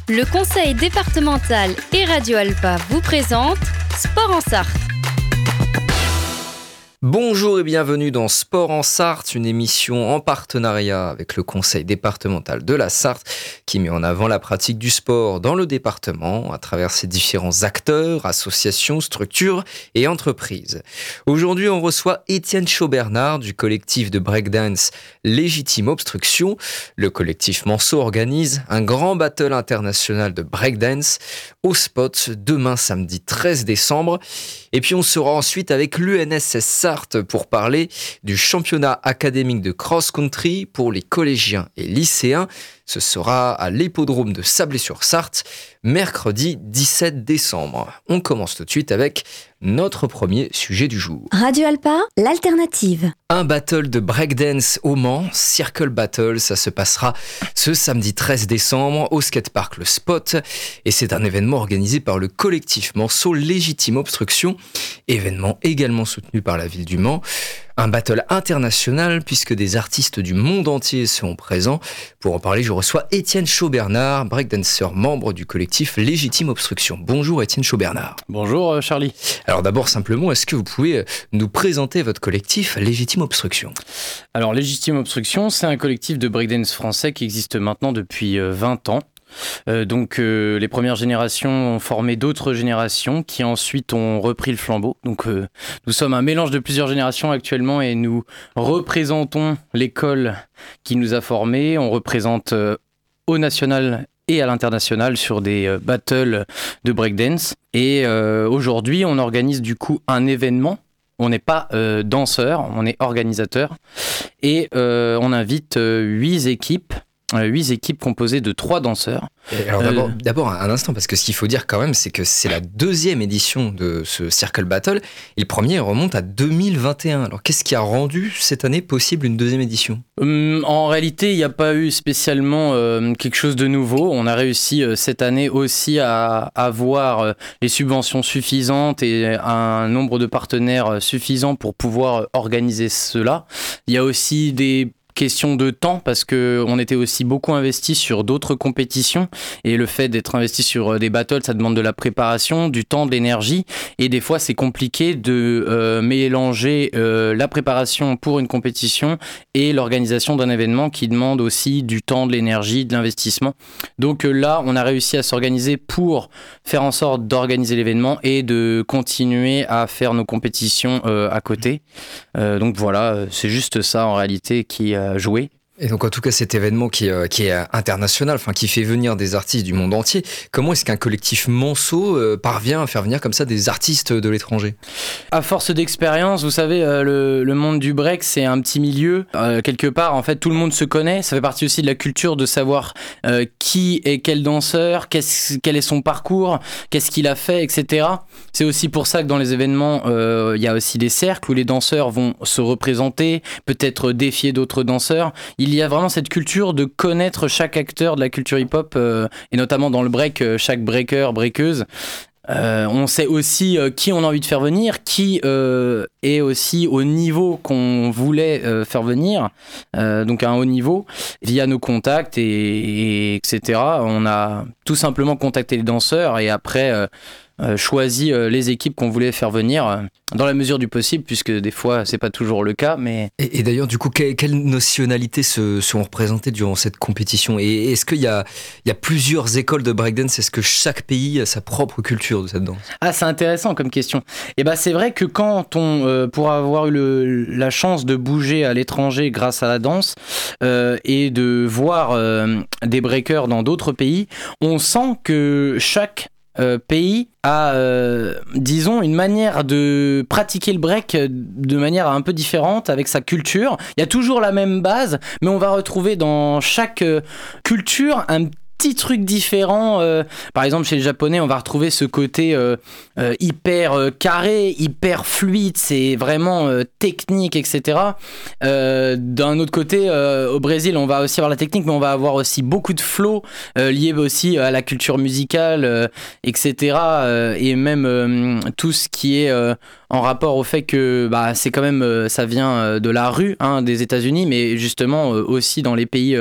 Le conseil départemental et Radio Alpa vous présente Sport en Sarthe. Bonjour et bienvenue dans Sport en Sarthe, une émission en partenariat avec le conseil départemental de la Sarthe qui met en avant la pratique du sport dans le département à travers ses différents acteurs, associations, structures et entreprises. Aujourd'hui, on reçoit Étienne Chaubernard du collectif de breakdance Légitime Obstruction. Le collectif Manceau organise un grand battle international de breakdance au Spot demain samedi 13 décembre. Et puis on sera ensuite avec l'UNSS Sarthe pour parler du championnat académique de cross-country pour les collégiens et lycéens. Ce sera à l'hippodrome de Sablé-sur-Sarthe, mercredi 17 décembre. On commence tout de suite avec notre premier sujet du jour. Radio Alpa, l'alternative. Un battle de breakdance au Mans, Circle Battle, ça se passera ce samedi 13 décembre au skatepark Le Spot. Et c'est un événement organisé par le collectif Manceau Légitime Obstruction, événement également soutenu par la ville du Mans. Un battle international puisque des artistes du monde entier seront présents. Pour en parler, je reçois Étienne Chaubernard, breakdancer membre du collectif Légitime Obstruction. Bonjour Étienne Chaubernard. Bonjour Charlie. Alors d'abord simplement, est-ce que vous pouvez nous présenter votre collectif Légitime Obstruction ? Alors Légitime Obstruction, c'est un collectif de breakdance français qui existe maintenant depuis 20 ans. Les premières générations ont formé d'autres générations qui ensuite ont repris le flambeau. Donc nous sommes un mélange de plusieurs générations actuellement et nous représentons l'école qui nous a formés. On représente au national et à l'international sur des battles de breakdance. Et aujourd'hui, on organise du coup un événement. On n'est pas danseur, on est organisateur. Et on invite 8 équipes composées de 3 danseurs. Et alors d'abord un instant, parce que ce qu'il faut dire quand même, c'est que c'est la 2e édition de ce Circle Battle, et le premier remonte à 2021. Alors qu'est-ce qui a rendu cette année possible une 2e édition ? En réalité, il n'y a pas eu spécialement quelque chose de nouveau. On a réussi cette année aussi à avoir les subventions suffisantes et un nombre de partenaires suffisant pour pouvoir organiser cela. Il y a aussi des question de temps parce que on était aussi beaucoup investi sur d'autres compétitions et le fait d'être investi sur des battles, ça demande de la préparation, du temps, de l'énergie et des fois c'est compliqué de mélanger la préparation pour une compétition et l'organisation d'un événement qui demande aussi du temps, de l'énergie, de l'investissement. Donc là, on a réussi à s'organiser pour faire en sorte d'organiser l'événement et de continuer à faire nos compétitions à côté. Donc voilà, c'est juste ça en réalité qui jouer. Et donc en tout cas cet événement qui est international, enfin qui fait venir des artistes du monde entier, comment est-ce qu'un collectif Manceau parvient à faire venir comme ça des artistes de l'étranger ? À force d'expérience, vous savez, le monde du break c'est un petit milieu, quelque part en fait tout le monde se connaît, ça fait partie aussi de la culture de savoir qui est quel danseur, quel est son parcours, qu'est-ce qu'il a fait, etc. C'est aussi pour ça que dans les événements, il y a aussi des cercles où les danseurs vont se représenter, peut-être défier d'autres danseurs. Il y a vraiment cette culture de connaître chaque acteur de la culture hip-hop et notamment dans le break, chaque breaker, breakeuse. On sait aussi qui on a envie de faire venir, qui est aussi au niveau qu'on voulait faire venir, donc à un haut niveau, via nos contacts et etc. On a tout simplement contacté les danseurs et après choisi les équipes qu'on voulait faire venir dans la mesure du possible, puisque des fois c'est pas toujours le cas, mais... Et d'ailleurs du coup quelles nationalités sont représentées durant cette compétition, et est-ce qu'il y a plusieurs écoles de breakdance, est-ce que chaque pays a sa propre culture de cette danse ? Ah, c'est intéressant comme question. Et c'est vrai que quand on pour avoir eu la chance de bouger à l'étranger grâce à la danse et de voir des breakers dans d'autres pays, on sent que chaque pays a, disons, une manière de pratiquer le break de manière un peu différente avec sa culture. Il y a toujours la même base, mais on va retrouver dans chaque culture un petits trucs différents. Par exemple, chez les Japonais, on va retrouver ce côté hyper carré, hyper fluide, c'est vraiment technique, etc. D'un autre côté, au Brésil, on va aussi avoir la technique, mais on va avoir aussi beaucoup de flow lié aussi à la culture musicale, etc. Et même tout ce qui est en rapport au fait que c'est quand même ça vient de la rue des États-Unis, mais justement aussi dans les pays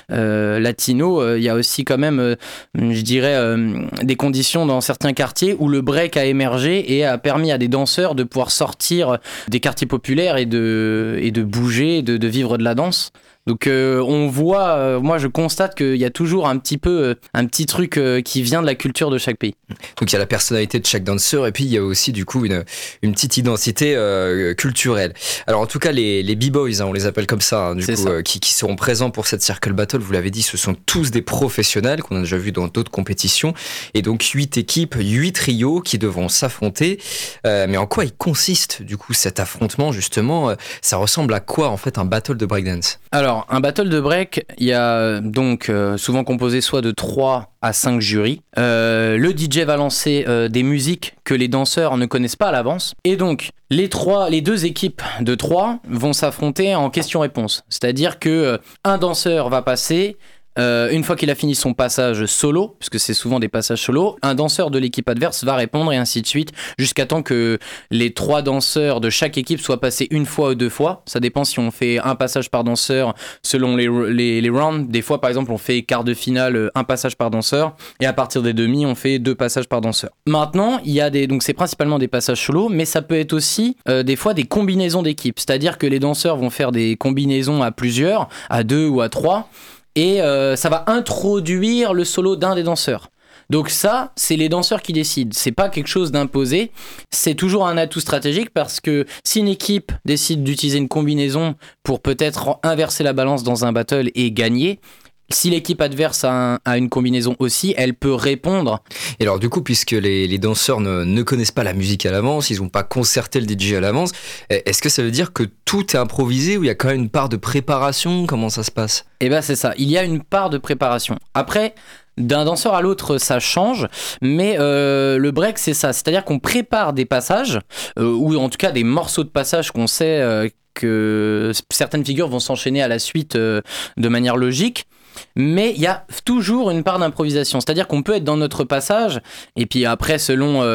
latinos, il y a aussi quand même, je dirais, des conditions dans certains quartiers où le break a émergé et a permis à des danseurs de pouvoir sortir des quartiers populaires et de bouger, de vivre de la danse. Donc on voit, moi je constate qu'il y a toujours un petit truc qui vient de la culture de chaque pays. Donc il y a la personnalité de chaque danseur et puis il y a aussi du coup une petite identité culturelle. Alors en tout cas les B-Boys, on les appelle comme ça, qui seront présents pour cette Circle Battle, vous l'avez dit, ce sont tous des professionnels qu'on a déjà vu dans d'autres compétitions. Et donc 8 équipes, 8 trios qui devront s'affronter. Mais en quoi il consiste du coup cet affrontement justement ça ressemble à quoi en fait un battle de breakdance ? Alors, un battle de break, il y a donc souvent composé soit de 3 à 5 jurys. Le DJ va lancer des musiques que les danseurs ne connaissent pas à l'avance. Et donc, les 2 équipes de 3 vont s'affronter en question-réponse. C'est-à-dire que un danseur va passer... une fois qu'il a fini son passage solo, puisque c'est souvent des passages solo, un danseur de l'équipe adverse va répondre et ainsi de suite, jusqu'à temps que les 3 danseurs de chaque équipe soient passés 1 fois ou 2 fois. Ça dépend si on fait un passage par danseur selon les rounds. Des fois, par exemple, on fait quart de finale, 1 passage par danseur, et à partir des demi, on fait 2 passages par danseur. Maintenant, il y a donc c'est principalement des passages solo, mais ça peut être aussi des fois des combinaisons d'équipes. C'est-à-dire que les danseurs vont faire des combinaisons à plusieurs, à 2 ou à 3, et ça va introduire le solo d'un des danseurs. Donc ça, c'est les danseurs qui décident. C'est pas quelque chose d'imposé. C'est toujours un atout stratégique parce que si une équipe décide d'utiliser une combinaison pour peut-être inverser la balance dans un battle et gagner, si l'équipe adverse a une combinaison aussi, elle peut répondre. Et alors du coup, puisque les danseurs ne connaissent pas la musique à l'avance, ils n'ont pas concerté le DJ à l'avance, est-ce que ça veut dire que tout est improvisé ou il y a quand même une part de préparation ? Comment ça se passe ? Eh bien c'est ça, il y a une part de préparation. Après, d'un danseur à l'autre, ça change, mais le break, c'est ça. C'est-à-dire qu'on prépare des passages, ou en tout cas des morceaux de passage qu'on sait que certaines figures vont s'enchaîner à la suite de manière logique. Mais il y a toujours une part d'improvisation, c'est-à-dire qu'on peut être dans notre passage et puis après selon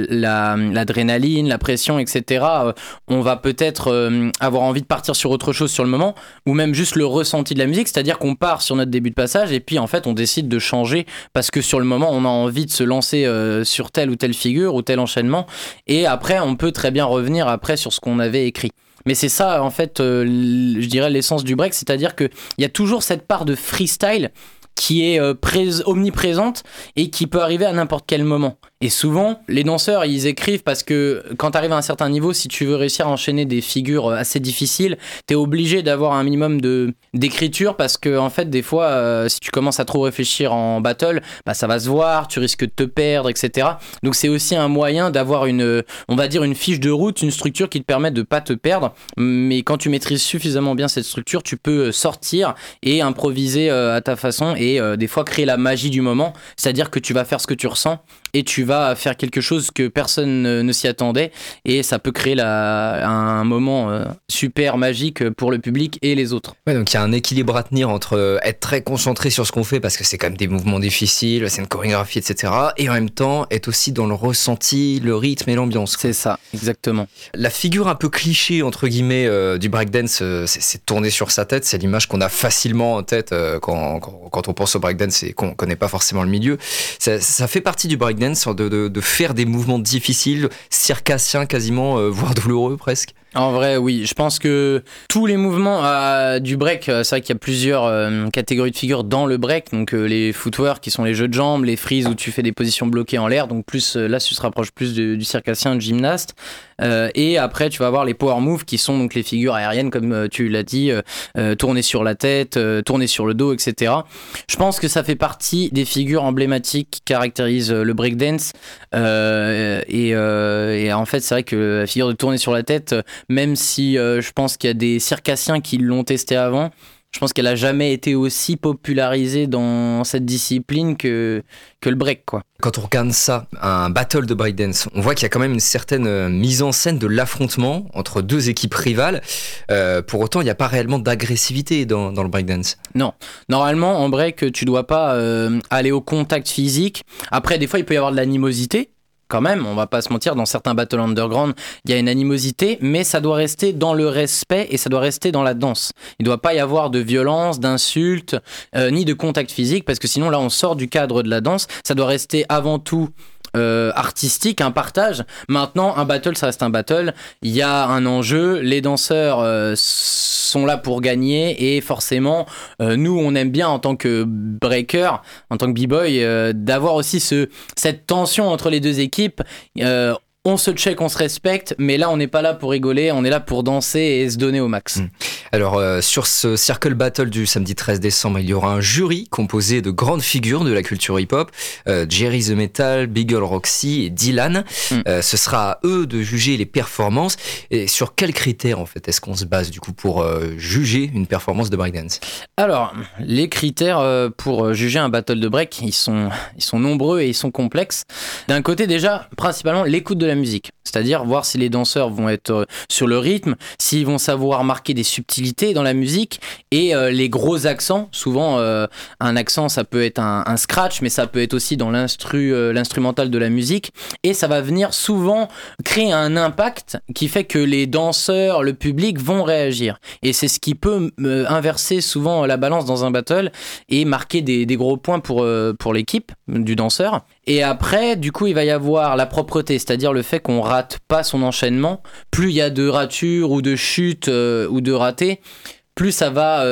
l'adrénaline, la pression, etc., on va peut-être avoir envie de partir sur autre chose sur le moment ou même juste le ressenti de la musique, c'est-à-dire qu'on part sur notre début de passage et puis en fait on décide de changer parce que sur le moment on a envie de se lancer sur telle ou telle figure ou tel enchaînement et après on peut très bien revenir après sur ce qu'on avait écrit. Mais c'est ça, en fait, je dirais l'essence du break, c'est-à-dire qu'il y a toujours cette part de freestyle qui est omniprésente et qui peut arriver à n'importe quel moment. Et souvent, les danseurs, ils écrivent parce que quand tu arrives à un certain niveau, si tu veux réussir à enchaîner des figures assez difficiles, tu es obligé d'avoir un minimum d'écriture parce que, en fait, des fois, si tu commences à trop réfléchir en battle, ça va se voir, tu risques de te perdre, etc. Donc, c'est aussi un moyen d'avoir on va dire une fiche de route, une structure qui te permet de pas te perdre. Mais quand tu maîtrises suffisamment bien cette structure, tu peux sortir et improviser à ta façon et des fois créer la magie du moment, c'est-à-dire que tu vas faire ce que tu ressens et tu vas faire quelque chose que personne ne s'y attendait et ça peut créer un moment super magique pour le public et les autres. Ouais, donc il y a un équilibre à tenir entre être très concentré sur ce qu'on fait parce que c'est quand même des mouvements difficiles, c'est une chorégraphie, etc. et en même temps être aussi dans le ressenti, le rythme et l'ambiance. C'est ça, exactement. La figure un peu cliché entre guillemets du breakdance, c'est tourner sur sa tête, c'est l'image qu'on a facilement en tête quand on pense au breakdance et qu'on connaît pas forcément le milieu. Ça fait partie du breakdance de faire des mouvements difficiles, circassiens quasiment, voire douloureux presque. En vrai, oui. Je pense que tous les mouvements du break, c'est vrai qu'il y a plusieurs catégories de figures dans le break. Donc les footwork qui sont les jeux de jambes, les freeze où tu fais des positions bloquées en l'air. Donc plus là, tu te rapproches plus du circassien, du gymnaste. Et après, tu vas avoir les power moves qui sont donc les figures aériennes, comme tu l'as dit, tourner sur la tête, tourner sur le dos, etc. Je pense que ça fait partie des figures emblématiques qui caractérisent le breakdance. Et en fait, c'est vrai que la figure de tourner sur la tête, même si je pense qu'il y a des circassiens qui l'ont testé avant, je pense qu'elle n'a jamais été aussi popularisée dans cette discipline que le break, quoi. Quand on regarde ça, un battle de breakdance, on voit qu'il y a quand même une certaine mise en scène de l'affrontement entre deux équipes rivales. Pour autant, il n'y a pas réellement d'agressivité dans le breakdance. Non. Normalement, en break, tu ne dois pas aller au contact physique. Après, des fois, il peut y avoir de l'animosité. quand même, on va pas se mentir, dans certains battles underground, il y a une animosité, mais ça doit rester dans le respect et ça doit rester dans la danse. Il doit pas y avoir de violence, d'insultes, ni de contact physique, parce que sinon là on sort du cadre de la danse. Ça doit rester avant tout artistique, un partage. Maintenant, un battle, ça reste un battle. Il y a un enjeu. Les danseurs sont là pour gagner et forcément, nous, on aime bien en tant que breaker, en tant que b-boy, d'avoir aussi cette tension entre les deux équipes. On se check, on se respecte, mais là, on n'est pas là pour rigoler, on est là pour danser et se donner au max. Alors, sur ce Circle Battle du samedi 13 décembre, il y aura un jury composé de grandes figures de la culture hip-hop, Jerry the Metal, Big Ol' Roxy et Dylan. Ce sera à eux de juger les performances. Et sur quels critères, en fait, est-ce qu'on se base, du coup, pour juger une performance de breakdance ? Alors, les critères pour juger un battle de break, ils sont nombreux et ils sont complexes. D'un côté, déjà, principalement, l'écoute de la musique. C'est-à-dire voir si les danseurs vont être sur le rythme, s'ils vont savoir marquer des subtilités dans la musique et les gros accents. Souvent, un accent, ça peut être un scratch, mais ça peut être aussi dans l'instrumental de la musique. Et ça va venir souvent créer un impact qui fait que les danseurs, le public vont réagir. Et c'est ce qui peut inverser souvent la balance dans un battle et marquer des gros points pour l'équipe du danseur. Et après, du coup, il va y avoir la propreté, c'est-à-dire le fait qu'on rate pas son enchaînement. Plus il y a de ratures ou de chutes ou de ratés, plus ça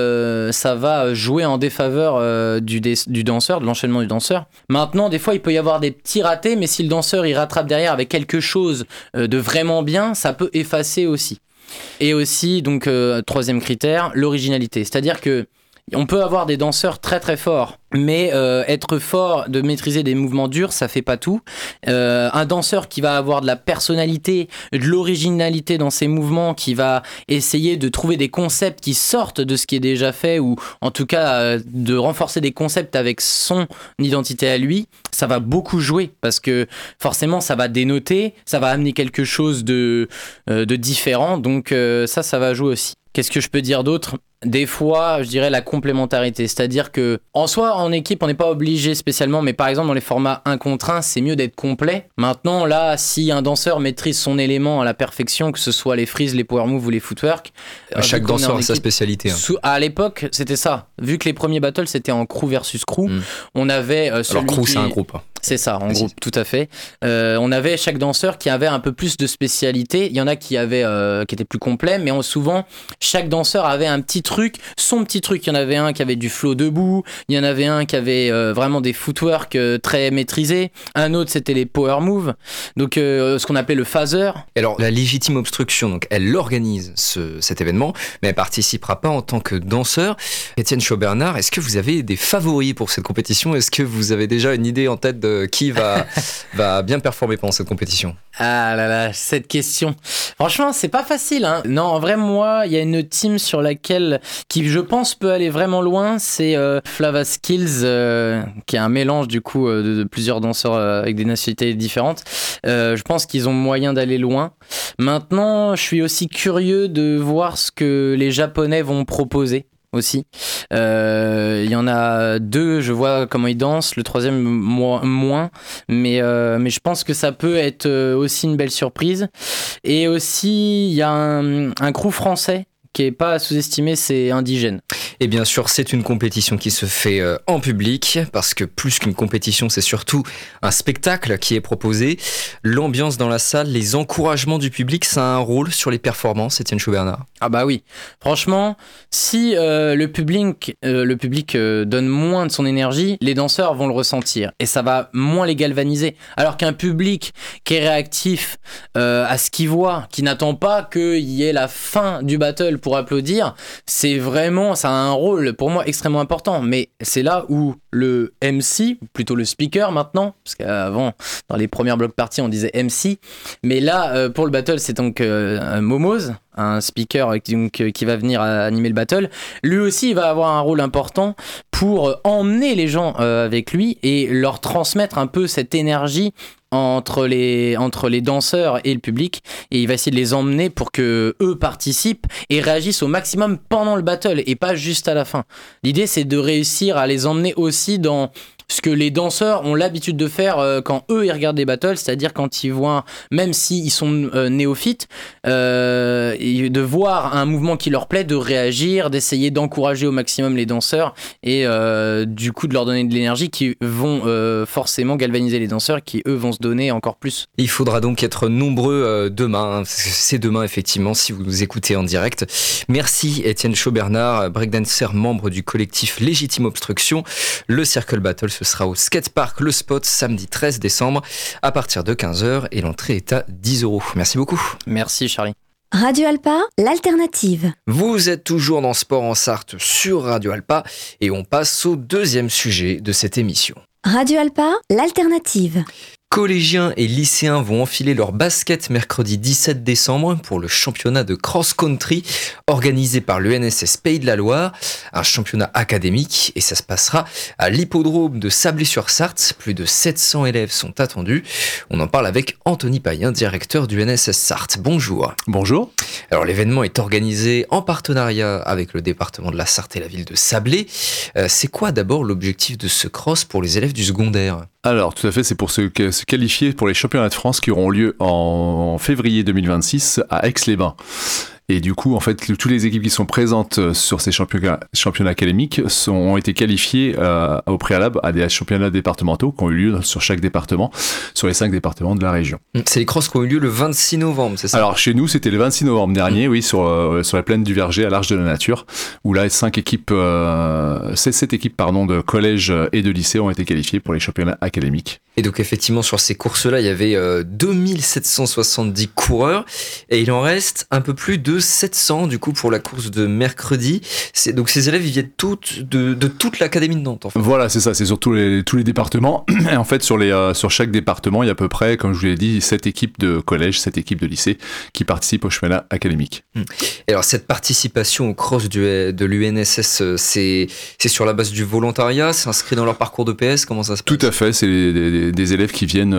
va jouer en défaveur du danseur, de l'enchaînement du danseur. Maintenant, des fois, il peut y avoir des petits ratés, mais si le danseur il rattrape derrière avec quelque chose de vraiment bien, ça peut effacer aussi. Et aussi, donc, troisième critère, l'originalité. C'est-à-dire que on peut avoir des danseurs très très forts, mais être fort, de maîtriser des mouvements durs, ça fait pas tout. Un danseur qui va avoir de la personnalité, de l'originalité dans ses mouvements, qui va essayer de trouver des concepts qui sortent de ce qui est déjà fait, ou en tout cas de renforcer des concepts avec son identité à lui, ça va beaucoup jouer, parce que forcément ça va dénoter, ça va amener quelque chose de différent, donc ça va jouer aussi. Qu'est-ce que je peux dire d'autre ? Des fois, je dirais la complémentarité, c'est-à-dire que en soi, en équipe, on n'est pas obligé spécialement, mais par exemple dans les formats 1 contre 1, c'est mieux d'être complet. Maintenant, là, si un danseur maîtrise son élément à la perfection, que ce soit les freeze, les power moves ou les footwork, chaque danseur a sa spécialité. À l'époque, c'était ça. Vu que les premiers battles c'était en crew versus crew, on avait Alors crew, c'est un groupe. C'est ça, en groupe, tout à fait. On avait chaque danseur qui avait un peu plus de spécialité. Il y en a qui étaient plus complets, mais souvent, chaque danseur avait un petit truc, son petit truc. Il y en avait un qui avait du flow debout, il y en avait un qui avait vraiment des footwork très maîtrisés. Un autre, c'était les power moves, donc ce qu'on appelait le phaser. Alors, la légitime obstruction, donc, elle organise cet événement, mais elle participera pas en tant que danseur. Étienne Chaubernard, est-ce que vous avez des favoris pour cette compétition ? Est-ce que vous avez déjà une idée en tête de qui va bien performer pendant cette compétition ? Ah là là, cette question. Franchement, c'est pas facile, hein. Non, en vrai, moi, il y a une team sur laquelle, qui je pense peut aller vraiment loin, c'est Flava Skills, qui est un mélange du coup de plusieurs danseurs avec des nationalités différentes. Je pense qu'ils ont moyen d'aller loin. Maintenant, je suis aussi curieux de voir ce que les Japonais vont proposer aussi. Il y en a 2, je vois comment ils dansent, le troisième moins, mais je pense que ça peut être aussi une belle surprise. Et aussi, il y a un crew français qui est pas à sous-estimer, c'est Indigène. Et bien sûr, c'est une compétition qui se fait en public, parce que plus qu'une compétition, c'est surtout un spectacle qui est proposé. L'ambiance dans la salle, les encouragements du public, ça a un rôle sur les performances, Étienne Chaubernard. Ah bah oui, franchement, si le public donne moins de son énergie, les danseurs vont le ressentir et ça va moins les galvaniser. Alors qu'un public qui est réactif à ce qu'il voit, qui n'attend pas qu'il y ait la fin du battle pour applaudir, ça a un rôle pour moi extrêmement important. Mais c'est là où le MC, plutôt le speaker maintenant, parce qu'avant dans les premières block parties on disait MC, mais là pour le battle c'est donc Momoz, un speaker qui va venir animer le battle. Lui aussi il va avoir un rôle important pour emmener les gens avec lui et leur transmettre un peu cette énergie entre les danseurs et le public, et il va essayer de les emmener pour que eux participent et réagissent au maximum pendant le battle et pas juste à la fin. L'idée c'est de réussir à les emmener aussi dans ce que les danseurs ont l'habitude de faire quand eux ils regardent des battles, c'est-à-dire quand ils voient, même s'ils sont néophytes, de voir un mouvement qui leur plaît, de réagir, d'essayer d'encourager au maximum les danseurs et du coup de leur donner de l'énergie qui vont forcément galvaniser les danseurs qui eux vont se donner encore plus. Il faudra donc être nombreux demain, c'est demain effectivement si vous nous écoutez en direct. Merci Étienne Chaubernard, breakdancer, membre du collectif Légitime Obstruction. Le Circle Battle, ce sera au Skatepark Le Spot samedi 13 décembre à partir de 15h et l'entrée est à 10€. Merci beaucoup. Merci Charlie. Radio Alpa, l'alternative. Vous êtes toujours dans Sport en Sarthe sur Radio Alpa et on passe au deuxième sujet de cette émission. Radio Alpa, l'alternative. Collégiens et lycéens vont enfiler leur basket mercredi 17 décembre pour le championnat de cross-country organisé par l'UNSS Pays de la Loire, un championnat académique et ça se passera à l'hippodrome de Sablé-sur-Sarthe. Plus de 700 élèves sont attendus. On en parle avec Anthony Payen, directeur du UNSS Sarthe. Bonjour. Bonjour. Alors l'événement est organisé en partenariat avec le département de la Sarthe et la ville de Sablé. C'est quoi d'abord l'objectif de ce cross pour les élèves du secondaire ? Alors, tout à fait, c'est pour se qualifier pour les championnats de France qui auront lieu en février 2026 à Aix-les-Bains. Et du coup, en fait, toutes les équipes qui sont présentes sur ces championnats académiques ont été qualifiées au préalable à des championnats départementaux qui ont eu lieu sur chaque département, sur les 5 départements de la région. C'est les crosses qui ont eu lieu le 26 novembre, c'est ça ? Alors, chez nous, c'était le 26 novembre dernier, oui, sur la plaine du Verger, à l'Arche de la Nature, où là, 7 équipes de collèges et de lycées ont été qualifiées pour les championnats académiques. Et donc, effectivement, sur ces courses-là, il y avait 2770 coureurs et il en reste un peu plus de 700 du coup pour la course de mercredi. Donc ces élèves ils viennent de toute l'académie de Nantes en fait. Voilà, c'est ça, c'est sur tous les départements. Et en fait sur chaque département il y a à peu près, comme je vous l'ai dit, 7 équipes de collège, 7 équipes de lycée qui participent au championnat académique. Et alors cette participation au cross de l'UNSS, c'est sur la base du volontariat, c'est inscrit dans leur parcours de PS, comment ça se passe ? Tout à fait, c'est des élèves qui viennent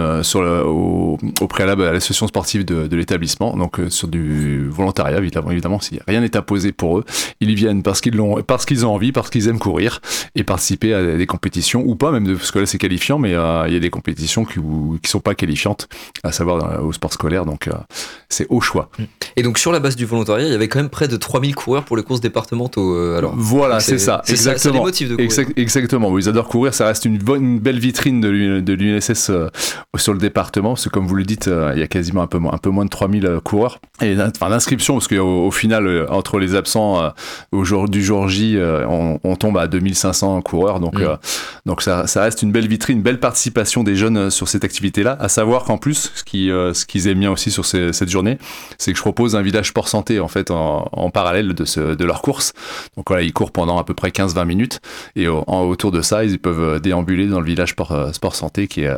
au préalable à l'association sportive de l'établissement, donc sur du volontariat. Évidemment, si rien n'est imposé pour eux, ils y viennent parce qu'ils ont envie, parce qu'ils aiment courir et participer à des compétitions ou pas, même parce que là c'est qualifiant, mais il y a des compétitions qui sont pas qualifiantes, à savoir au sport scolaire, donc c'est au choix. Et donc sur la base du volontariat, il y avait quand même près de 3000 coureurs pour les courses départementaux. Alors, voilà, c'est ça, exactement. Ça les motive de courir. Exactement, ils adorent courir, ça reste une belle vitrine de l'UNSS sur le département, parce que comme vous le dites, il y a quasiment un peu moins de 3000 coureurs. Et l'inscription, parce qu'au final, entre les absents du jour J, on tombe à 2500 coureurs, donc ça reste une belle vitrine, une belle participation des jeunes sur cette activité-là. À savoir qu'en plus, ce qu'ils aiment bien aussi sur cette journée, c'est que je propose un village sport santé en fait en parallèle de leur course. Donc voilà, ils courent pendant à peu près 15-20 minutes et autour de ça, ils peuvent déambuler dans le village sport santé qui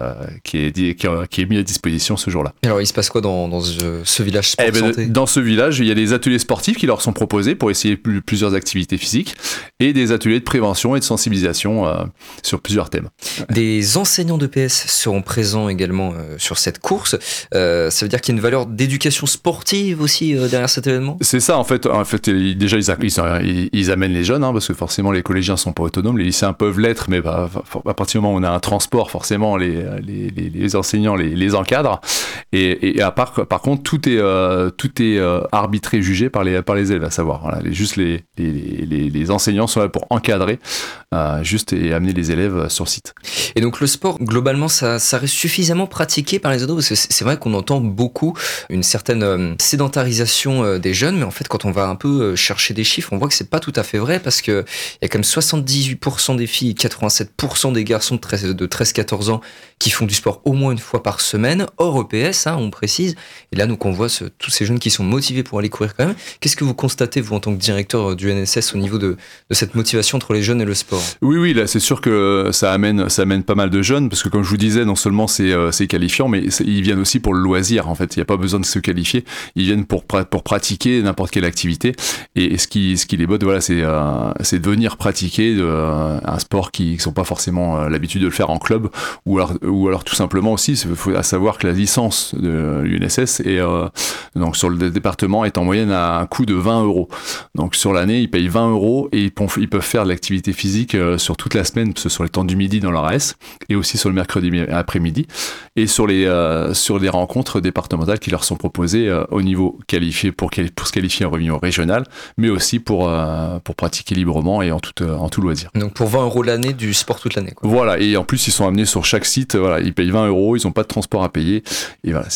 est mis à disposition ce jour-là. Alors il se passe quoi dans ce village sport santé ? Dans ce village, il y a des ateliers sportifs qui leur sont proposés pour essayer plusieurs activités physiques et des ateliers de prévention et de sensibilisation sur plusieurs thèmes. Des enseignants de PS seront présents également sur cette course. Ça veut dire qu'il y a une valeur d'éducation sportive aussi derrière cet événement ? C'est ça en fait déjà ils amènent les jeunes parce que forcément les collégiens sont pas autonomes, les lycéens peuvent l'être, mais à partir du moment où on a un transport, forcément les enseignants les encadrent et par contre tout est arbitré, jugé par les élèves, à savoir voilà, les enseignants sont là pour encadrer et amener les élèves sur site. Et donc le sport globalement ça reste suffisamment pratiqué par les ados, parce que c'est vrai qu'on entend beaucoup une certaine sédentarisation des jeunes, mais en fait quand on va un peu chercher des chiffres, on voit que c'est pas tout à fait vrai, parce que il y a quand même 78% des filles et 87% des garçons de 13-14 ans qui font du sport au moins une fois par semaine, hors EPS, on précise. Et là, donc, on voit tous ces jeunes qui sont motivés pour aller courir quand même. Qu'est-ce que vous constatez, vous, en tant que directeur du NSS, au niveau de cette motivation entre les jeunes et le sport ? Oui, là, c'est sûr que ça amène pas mal de jeunes, parce que comme je vous disais, non seulement c'est qualifiant, mais ils viennent aussi pour le loisir, en fait. Il n'y a pas besoin de se qualifier. Ils viennent pour pratiquer n'importe quelle activité. Et ce qui les botte, voilà, c'est de venir pratiquer un sport qui ne sont pas forcément l'habitude de le faire en club, ou alors tout simplement aussi, il faut à savoir que la licence de l'UNSS donc sur le département est en moyenne à un coût de 20 €. Donc sur l'année, ils payent 20 € et ils peuvent faire de l'activité physique sur toute la semaine, sur les temps du midi dans leur AS, et aussi sur le mercredi après-midi, et sur les rencontres départementales qui leur sont proposées au niveau qualifié pour se qualifier en réunion régionale, mais aussi pour pratiquer librement et en tout loisir. Donc pour 20 € l'année, du sport toute l'année, quoi. Voilà, et en plus ils sont amenés sur chaque site, voilà, ils payent 20 €, ils n'ont pas de transport à payer, et voilà,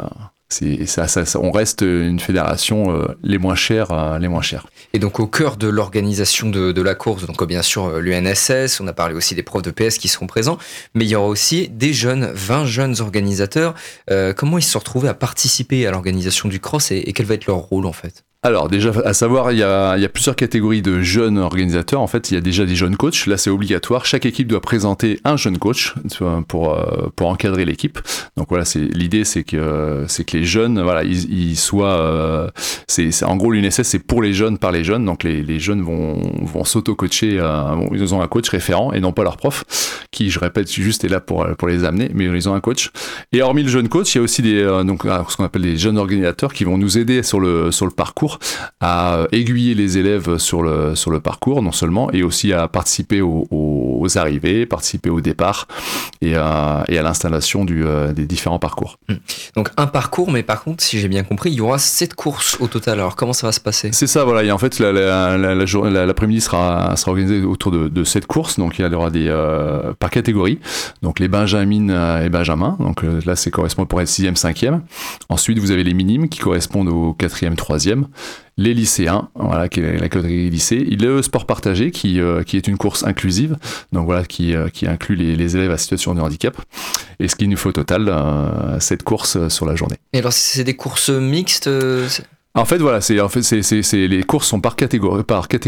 on reste une fédération les moins chères. Et donc au cœur de l'organisation de la course, donc bien sûr l'UNSS, on a parlé aussi des profs de PS qui seront présents, mais il y aura aussi des 20 jeunes organisateurs. Comment ils se sont retrouvés à participer à l'organisation du cross et quel va être leur rôle en fait ? Alors déjà, à savoir, il y a plusieurs catégories de jeunes organisateurs. En fait, il y a déjà des jeunes coachs. Là, c'est obligatoire. Chaque équipe doit présenter un jeune coach pour encadrer l'équipe. Donc voilà, l'idée, c'est que les jeunes, voilà, ils soient. En gros, l'UNSS, c'est pour les jeunes, par les jeunes. Donc les jeunes vont s'auto-coacher. Ils ont un coach référent et non pas leur prof, qui, je répète, juste est là pour les amener. Mais ils ont un coach. Et hormis le jeune coach, il y a aussi ce qu'on appelle les jeunes organisateurs qui vont nous aider sur le parcours, à aiguiller les élèves sur le parcours, non seulement, et aussi à participer aux arrivées, participer au départ et à l'installation des différents parcours. Donc un parcours, mais par contre, si j'ai bien compris, il y aura 7 courses au total. Alors comment ça va se passer ? C'est ça, voilà. Et en fait, l'après-midi sera organisé autour de 7 courses. Donc il y aura par catégorie. Donc les Benjamines et Benjamins. Donc là, c'est correspond pour être 6e, 5e. Ensuite, vous avez les minimes qui correspondent au 4e, 3e. Les lycéens, voilà, qui est la catégorie lycée, le sport partagé qui est une course inclusive, donc voilà, qui inclut les élèves à situation de handicap, et ce qui nous fait au total 7 courses sur la journée. Et alors c'est des courses mixtes En fait, voilà, les courses sont par catégorie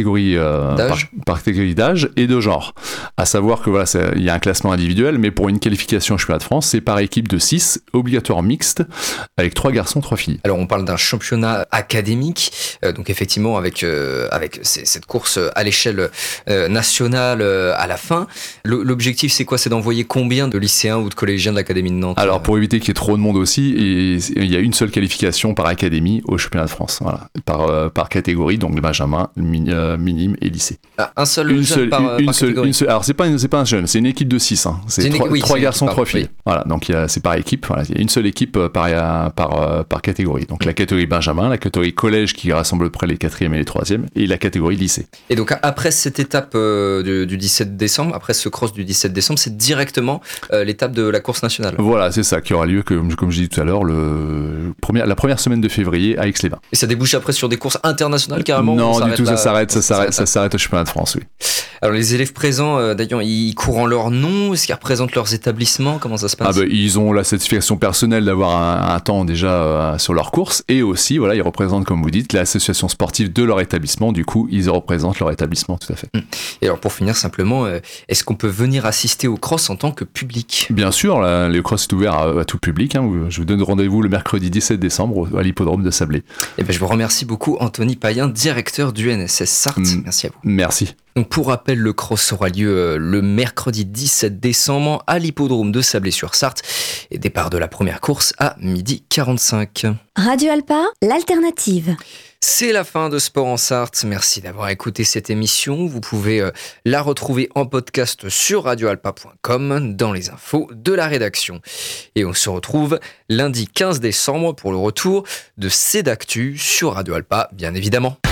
d'âge et de genre. À savoir que voilà, il y a un classement individuel, mais pour une qualification au championnat de France, c'est par équipe de 6, obligatoire mixte, avec 3 garçons, 3 filles. Alors on parle d'un championnat académique, donc effectivement avec cette course à l'échelle nationale à la fin. L'objectif c'est quoi ? C'est d'envoyer combien de lycéens ou de collégiens de l'Académie de Nantes ? Alors pour éviter qu'il y ait trop de monde aussi, il y a une seule qualification par académie au championnat de France, voilà, par catégorie, donc le Benjamin, minime et lycée. Ah, un seul jeune par catégorie. Alors c'est pas un jeune, c'est une équipe de 6. Hein. C'est 3 garçons, 3 filles. Oui. Voilà, donc c'est par équipe. Voilà, il y a une seule équipe par catégorie. Donc la catégorie Benjamin, la catégorie collège qui rassemble près les 4e et les 3e, et la catégorie lycée. Et donc après cette étape du 17 décembre, après ce cross du 17 décembre, c'est directement l'étape de la course nationale. Voilà, c'est ça, qui aura lieu, comme je disais tout à l'heure, la première semaine de février à Aix-les-Bains. Et ça débouche après sur des courses internationales carrément ? Non, du tout, ça s'arrête au championnat de France, oui. Alors les élèves présents, d'ailleurs, ils courent en leur nom ? Est-ce qu'ils représentent leurs établissements ? Comment ça se passe ? Ils ont la satisfaction personnelle d'avoir un temps déjà sur leur course, et aussi, voilà, ils représentent, comme vous dites, l'association sportive de leur établissement. Du coup, ils représentent leur établissement, tout à fait. Et alors pour finir simplement, est-ce qu'on peut venir assister au cross en tant que public ? Bien sûr, le cross est ouvert à tout public. Hein. Je vous donne rendez-vous le mercredi 17 décembre à l'hippodrome de Sablé. Je vous remercie beaucoup, Anthony Payen, directeur du UNSS Sarthe. Merci à vous. Merci. Donc pour rappel, le cross aura lieu le mercredi 17 décembre à l'hippodrome de Sablé-sur-Sarthe et départ de la première course à 12h45. Radio Alpa, l'alternative. C'est la fin de Sport en Sarthe. Merci d'avoir écouté cette émission. Vous pouvez la retrouver en podcast sur radioalpa.com dans les infos de la rédaction. Et on se retrouve lundi 15 décembre pour le retour de C'est d'actu sur Radio Alpa, bien évidemment.